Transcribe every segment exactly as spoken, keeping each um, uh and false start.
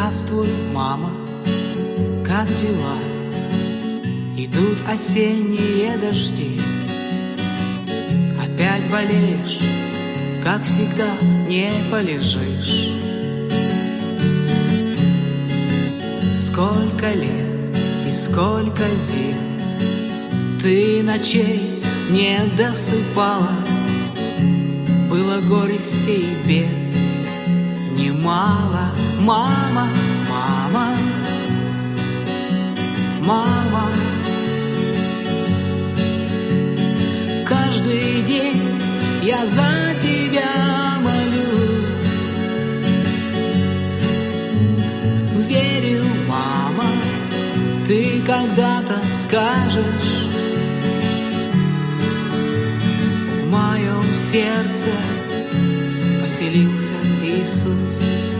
Здравствуй, мама, как дела? Идут осенние дожди. Опять болеешь, как всегда, не полежишь. Сколько лет и сколько зим ты ночей не досыпала. Было горестей и бед немало. Мама, мама, мама, каждый день я за тебя молюсь. Верю, мама, ты когда-то скажешь: в моем сердце поселился Иисус.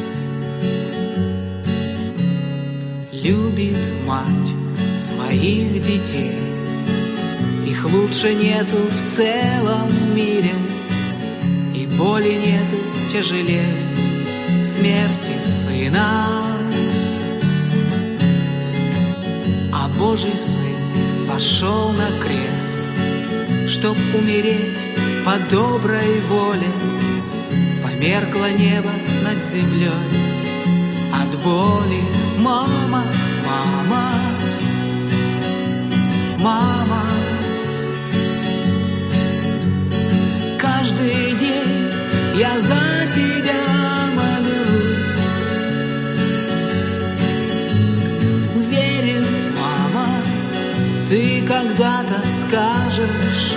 Любит мать своих детей, их лучше нету в целом мире, и боли нету тяжелее смерти сына. А Божий Сын пошел на крест, чтоб умереть по доброй воле. Померкло небо над землей от боли. Мама, мама, мама, каждый день я за тебя молюсь. Верю, мама, ты когда-то скажешь: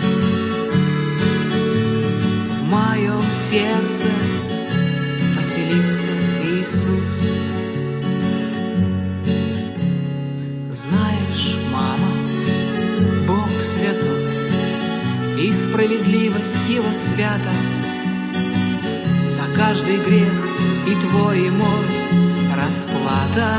в моем сердце поселился Иисус. Знаешь, мама, Бог святой, и справедливость Его свята. За каждый грех и твой, и мой расплата.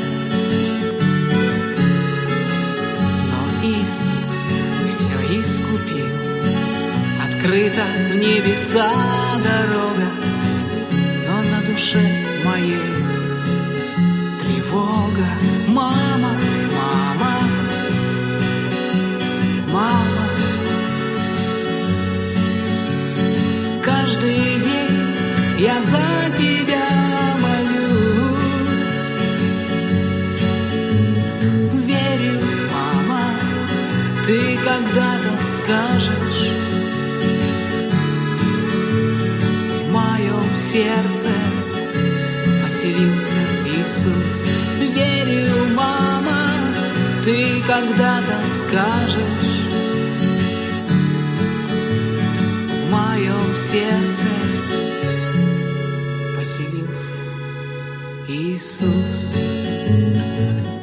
Но Иисус все искупил, открыта в небеса дорога, но на душе моей тревога. Мама, мама, мама, каждый день я за тебя молюсь. Верю, мама, ты когда-то скажешь: в моем сердце поселился Иисус. Верю, мама, ты когда-то скажешь: в моем сердце поселился Иисус.